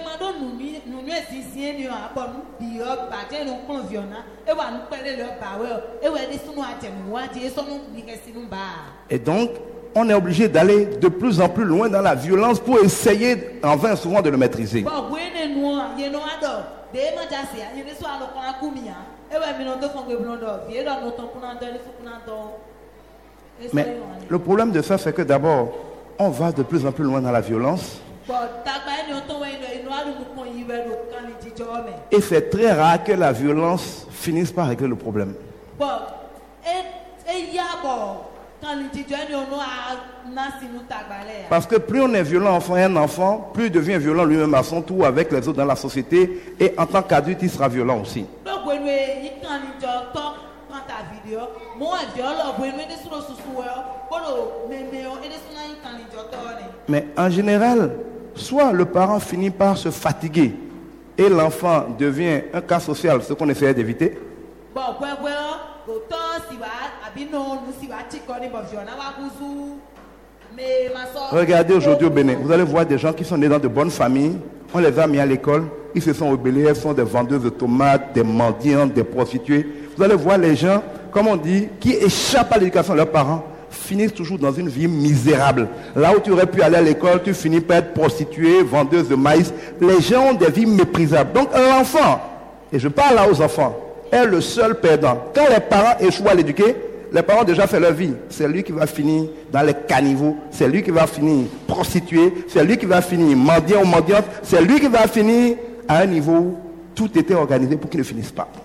Et donc, on est obligé d'aller de plus en plus loin dans la violence pour essayer en vain souvent de le maîtriser. Mais le problème de ça, c'est que d'abord, on va de plus en plus loin dans la violence. Et c'est très rare que la violence finisse par régler le problème. Parce que plus on est violent enfant et un enfant, plus il devient violent lui-même à son tour avec les autres dans la société. Et en tant qu'adulte, il sera violent aussi. Mais en général, soit le parent finit par se fatiguer et l'enfant devient un cas social, ce qu'on essayait d'éviter. Regardez aujourd'hui au Bénin, vous allez voir des gens qui sont nés dans de bonnes familles, on les a mis à l'école, ils se sont rebellés, elles sont des vendeuses de tomates, des mendiants, des prostituées. Vous allez voir les gens, comme on dit, qui échappent à l'éducation de leurs parents, finissent toujours dans une vie misérable. Là où tu aurais pu aller à l'école, tu finis par être prostituée, vendeuse de maïs. Les gens ont des vies méprisables. Donc l'enfant, et je parle là aux enfants, est le seul perdant. Quand les parents échouent à l'éduquer, les parents ont déjà fait leur vie. C'est lui qui va finir dans les caniveaux, c'est lui qui va finir prostitué, c'est lui qui va finir mendiant ou mendiante, c'est lui qui va finir à un niveau où tout était organisé pour qu'il ne finisse pas.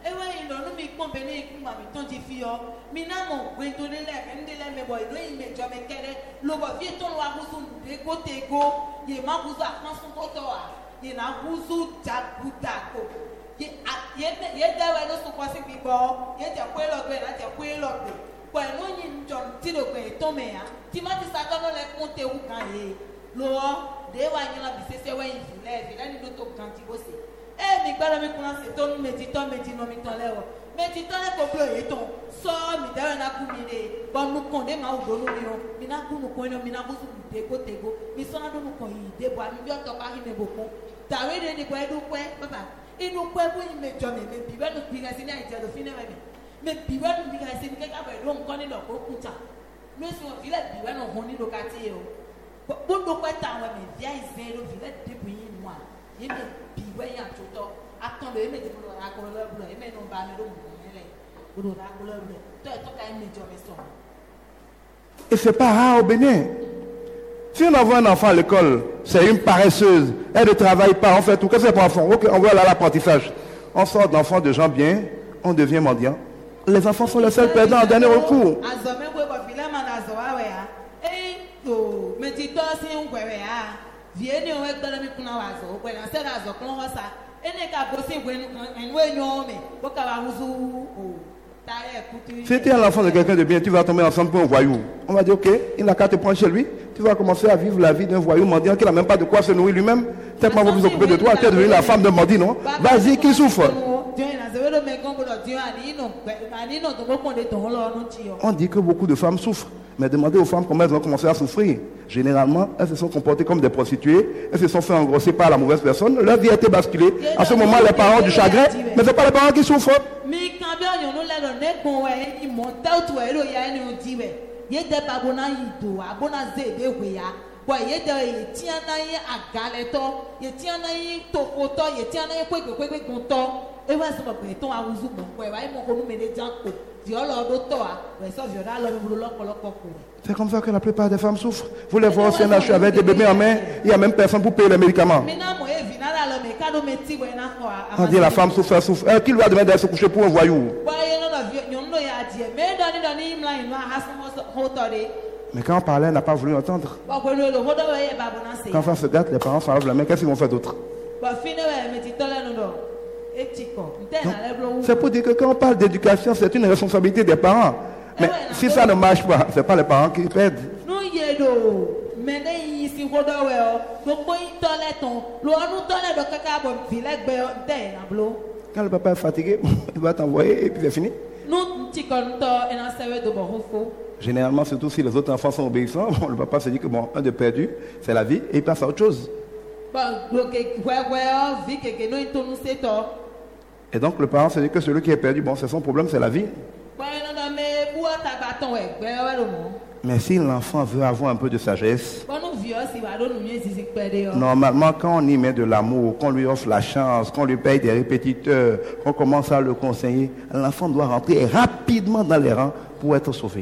Et c'est pas rare au Bénin. Si on envoie un enfant à l'école, c'est une paresseuse, elle ne travaille pas, on fait tout. Qu'est-ce que c'est pour enfant? Ok, on va aller à l'apprentissage. On sort d'enfants de gens bien, on devient mendiant. Les enfants sont les seuls perdants en dernier recours. Si tu es l'enfant de quelqu'un de bien, tu vas tomber ensemble pour un voyou. On va dire, ok, il n'a qu'à te prendre chez lui. Tu vas commencer à vivre la vie d'un voyou mendiant qui n'a même pas de quoi se nourrir lui-même. Tellement vous vous occupez de toi, tu es devenu la femme d'un maudit, non? Vas-y, qui souffre? On dit que beaucoup de femmes souffrent. Mais demandez aux femmes comment elles ont commencé à souffrir. Généralement, elles se sont comportées comme des prostituées. Elles se sont fait engrosser par la mauvaise personne. Leur vie a été basculée. À ce moment, les parents ont du chagrin. Mais ce n'est pas les parents qui souffrent. C'est comme ça que la plupart des femmes souffrent. Vous les voyez au CNH avec des bébés en main, il n'y a même personne pour payer les médicaments. On dit la femme souffre, elle souffre. Qui lui a demandé d'aller se coucher pour un voyou? Mais quand on parlait, elle n'a pas voulu entendre. Quand l'enfant se gâte, les parents s'enlèvent la main. Qu'est-ce qu'ils vont faire d'autre? C'est pour dire que quand on parle d'éducation, c'est une responsabilité des parents. Mais si ça ne marche pas, ce n'est pas les parents qui perdent. Quand le papa est fatigué, il va t'envoyer et puis c'est fini. Généralement, surtout si les autres enfants sont obéissants, le papa se dit que bon, un de perdu, c'est la vie, et il passe à autre chose. Et donc le parent se dit que celui qui est perdu, bon, c'est son problème, c'est la vie. Mais si l'enfant veut avoir un peu de sagesse, Normalement, quand on y met de l'amour, qu'on lui offre la chance, qu'on lui paye des répétiteurs, qu'on commence à le conseiller, l'enfant doit rentrer rapidement dans les rangs pour être sauvé.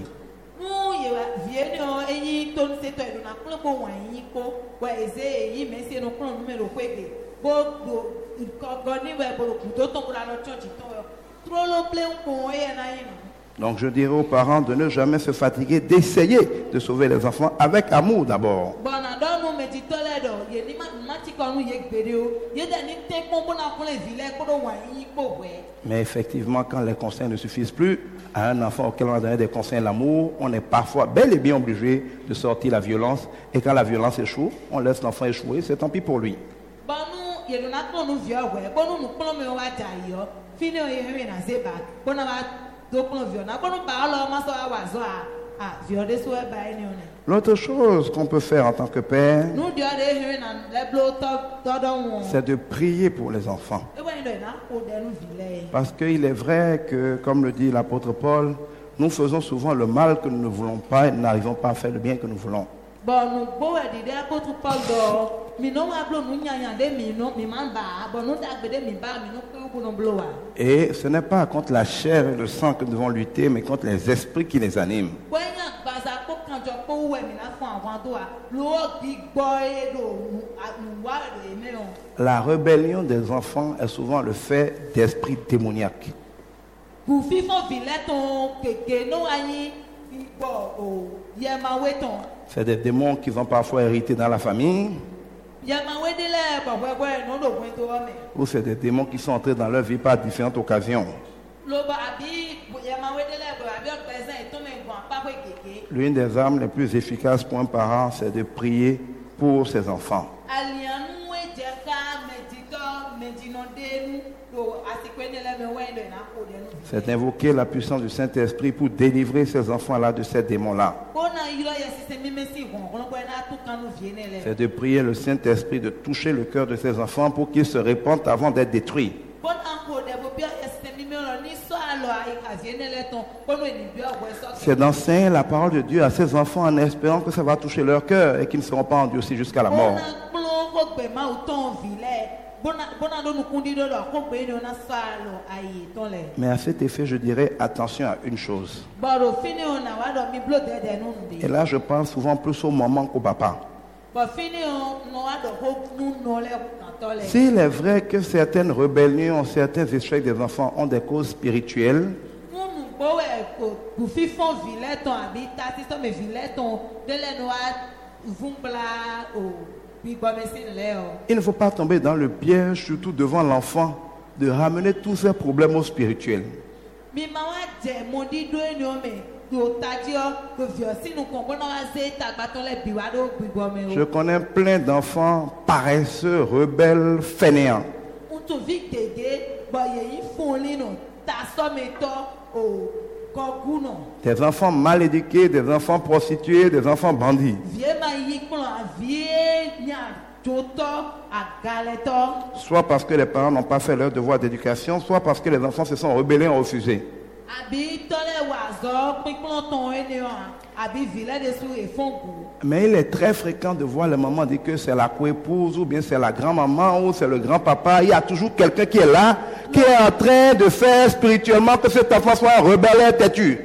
Donc je dirais aux parents de ne jamais se fatiguer, d'essayer de sauver les enfants avec amour d'abord. Mais effectivement, quand les conseils ne suffisent plus, à un enfant auquel on a donné des conseils d'amour, on est parfois bel et bien obligé de sortir la violence. Et quand la violence échoue, on laisse l'enfant échouer, c'est tant pis pour lui. L'autre chose qu'on peut faire en tant que père, c'est de prier pour les enfants. Parce qu'il est vrai que, comme le dit l'apôtre Paul, nous faisons souvent le mal que nous ne voulons pas et nous n'arrivons pas à faire le bien que nous voulons. Et ce n'est pas contre la chair et le sang que nous devons lutter, mais contre les esprits qui les animent. La rébellion des enfants est souvent le fait d'esprits démoniaques. C'est des démons qui vont parfois hériter dans la famille. Ou c'est des démons qui sont entrés dans leur vie par différentes occasions. L'une des armes les plus efficaces pour un parent, c'est de prier pour ses enfants. C'est d'invoquer la puissance du Saint-Esprit pour délivrer ces enfants-là de ces démons-là. C'est de prier le Saint-Esprit de toucher le cœur de ces enfants pour qu'ils se répandent avant d'être détruits. C'est d'enseigner la parole de Dieu à ces enfants en espérant que ça va toucher leur cœur et qu'ils ne seront pas endurcis jusqu'à la mort. Mais à cet effet, je dirais attention à une chose. Et là, je pense souvent plus au maman qu'au papa. S'il est vrai que certaines rébellions, certains échecs des enfants ont des causes spirituelles, il ne faut pas tomber dans le piège, surtout devant l'enfant, de ramener tous ces problèmes au spirituel. Je connais plein d'enfants paresseux, rebelles, fainéants. Des enfants mal éduqués, des enfants prostitués, des enfants bandits. Soit parce que les parents n'ont pas fait leur devoir d'éducation, soit parce que les enfants se sont rebellés et ont refusé. Mais il est très fréquent de voir les mamans dire que c'est la coépouse ou bien c'est la grand-maman ou c'est le grand-papa. Il y a toujours quelqu'un qui est là, qui est en train de faire spirituellement que cet enfant soit rebelle et têtu.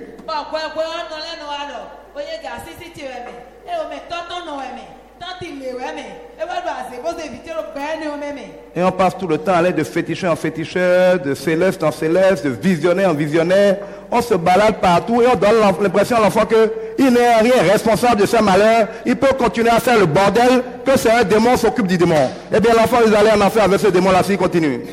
Et on passe tout le temps à aller de féticheur en féticheur, de céleste en céleste, de visionnaire en visionnaire. On se balade partout et on donne l'impression à l'enfant qu'il n'est rien responsable de ses malheurs. Il peut continuer à faire le bordel, que c'est un démon s'occupe du démon. Eh bien l'enfant, il va aller en enfer avec ce démon-là s'il continue.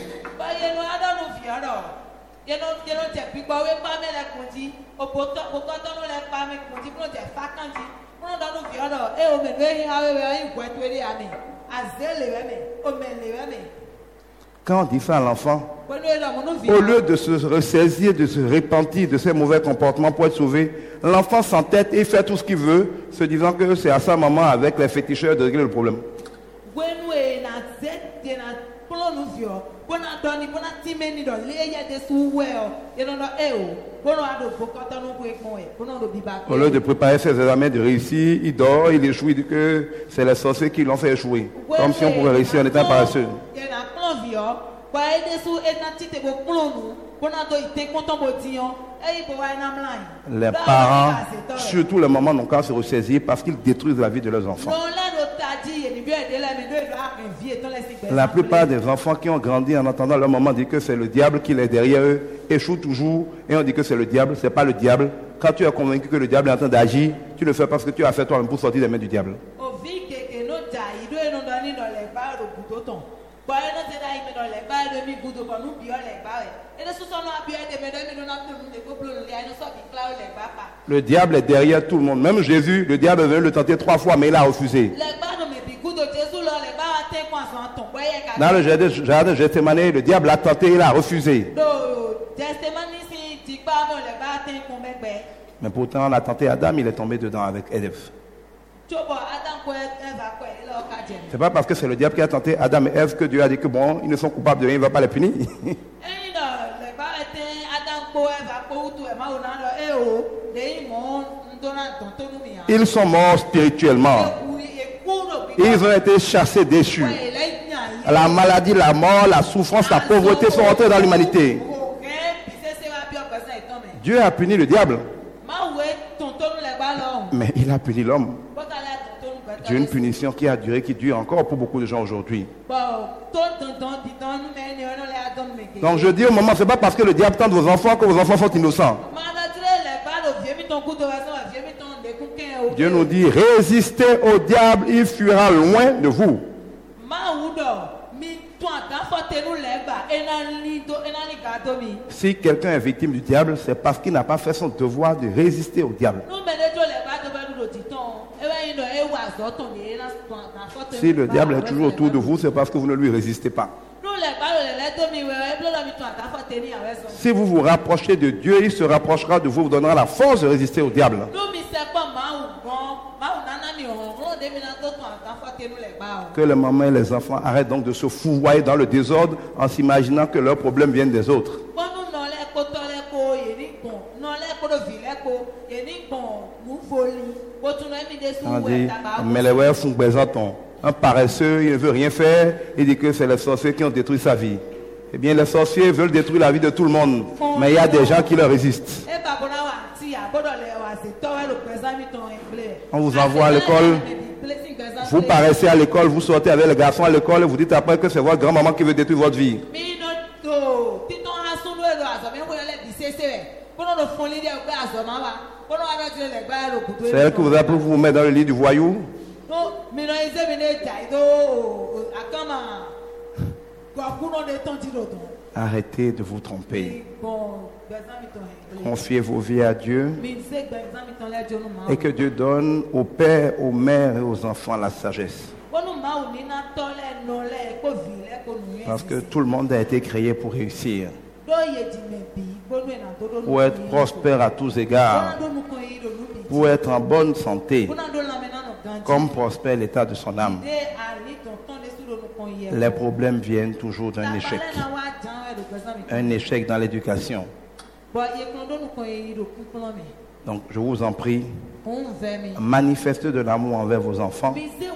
Quand on dit ça à l'enfant, au lieu de se ressaisir, de se repentir de ses mauvais comportements pour être sauvé, l'enfant s'entête et fait tout ce qu'il veut, se disant que c'est à sa maman avec les féticheurs de régler le problème. Au lieu de préparer ses examens, de réussir, il dort, il échoue, il dit que c'est les sorciers qui l'ont fait échouer. Comme si on pouvait réussir en étant paresseux. Les parents, surtout les mamans, n'ont qu'à se ressaisir parce qu'ils détruisent la vie de leurs enfants. La plupart des enfants qui ont grandi en entendant leur maman dire que c'est le diable qui est derrière eux échouent toujours et on dit que c'est le diable, c'est pas le diable. Quand tu es convaincu que le diable est en train d'agir, tu le fais parce que tu as fait toi-même pour sortir des mains du diable. Le diable est derrière tout le monde. Même Jésus, le diable veut le tenter 3 fois, mais il a refusé. Dans le jardin de Gethsémani, le diable l'a tenté, il a refusé. Mais pourtant, on a tenté Adam, il est tombé dedans avec Ève. C'est pas parce que c'est le diable qui a tenté Adam et Ève que Dieu a dit que bon, ils ne sont coupables de rien, il ne va pas les punir. Ils sont morts spirituellement. Ils ont été chassés, déchus. La maladie, la mort, la souffrance, la pauvreté sont entrés dans l'humanité. Dieu a puni le diable. Mais il a puni l'homme. Dieu a une punition qui a duré, qui dure encore pour beaucoup de gens aujourd'hui. Donc je dis au moment, ce n'est pas parce que le diable tente vos enfants que vos enfants sont innocents. Dieu nous dit, résistez au diable, il fuira loin de vous. Si quelqu'un est victime du diable, c'est parce qu'il n'a pas fait son devoir de résister au diable. Si le diable est toujours autour de vous, c'est parce que vous ne lui résistez pas. Si vous vous rapprochez de Dieu, il se rapprochera de vous, vous donnera la force de résister au diable. Que les mamans et les enfants arrêtent donc de se fouiller dans le désordre en s'imaginant que leurs problèmes viennent des autres. On dit, mais les ouais font besanton. Un paresseux, il ne veut rien faire, il dit que c'est les sorciers qui ont détruit sa vie. Eh bien, les sorciers veulent détruire la vie de tout le monde, mais il y a des gens qui leur résistent. On vous envoie à l'école, vous paraissez à l'école, vous sortez avec les garçons à l'école et vous dites après que c'est votre grand-maman qui veut détruire votre vie. C'est elle qui vous a pour vous mettre dans le lit du voyou. Arrêtez de vous tromper. Confiez vos vies à Dieu et que Dieu donne aux pères, aux mères et aux enfants la sagesse. Parce que tout le monde a été créé pour réussir, pour être prospère à tous égards, pour être en bonne santé, comme prospère l'état de son âme. Les problèmes viennent toujours d'un échec. Un échec dans l'éducation. Donc je vous en prie, manifestez de l'amour envers vos enfants.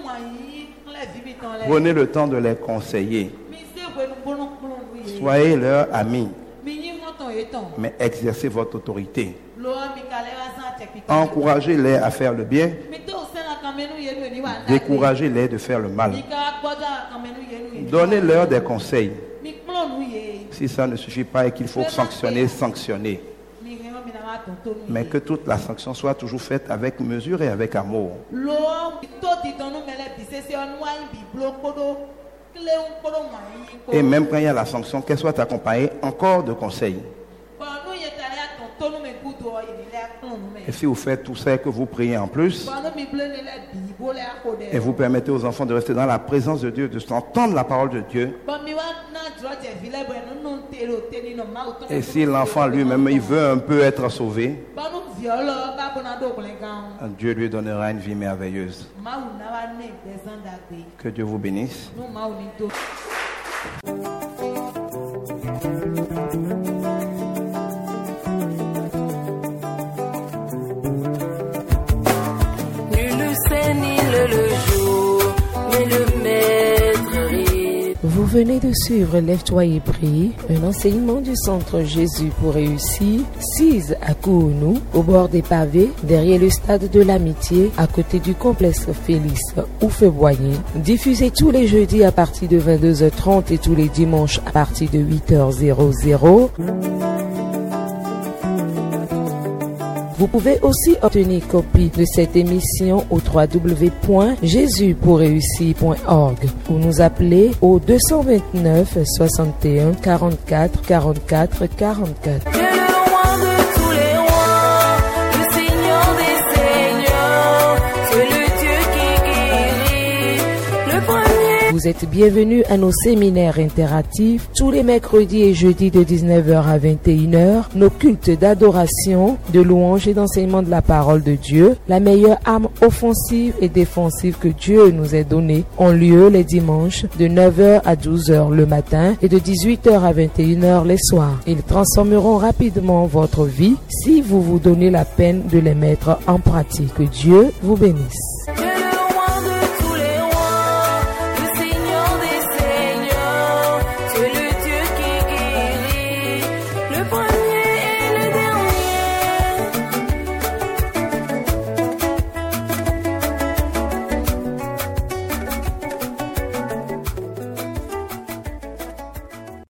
Prenez le temps de les conseiller. Soyez leurs amis. Mais exercez votre autorité. Encouragez-les à faire le bien. Découragez-les de faire le mal. Donnez-leur des conseils. Si ça ne suffit pas et qu'il faut sanctionner, sanctionner. Mais que toute la sanction soit toujours faite avec mesure et avec amour. Et même quand il y a la sanction, qu'elle soit accompagnée encore de conseils. Et si vous faites tout ça et que vous priez en plus, et vous permettez aux enfants de rester dans la présence de Dieu, de s'entendre la parole de Dieu, et si l'enfant lui-même, il veut un peu être sauvé, Dieu lui donnera une vie merveilleuse. Que Dieu vous bénisse.
venez de suivre Lève-toi et prie, un enseignement du Centre Jésus pour réussir, 6 à Kounou, au bord des pavés, derrière le stade de l'Amitié, à côté du complexe Félix Houphouët-Boigny, diffusé tous les jeudis à partir de 22h30 et tous les dimanches à partir de 8h00. Vous pouvez aussi obtenir copie de cette émission au www.jesuspourréussir.org ou nous appeler au 229 61 44 44 44. Vous êtes bienvenus à nos séminaires interactifs tous les mercredis et jeudis de 19h à 21h, nos cultes d'adoration, de louange et d'enseignement de la parole de Dieu, la meilleure arme offensive et défensive que Dieu nous ait donnée, ont lieu les dimanches de 9h à 12h le matin et de 18h à 21h les soirs. Ils transformeront rapidement votre vie si vous vous donnez la peine de les mettre en pratique. Que Dieu vous bénisse.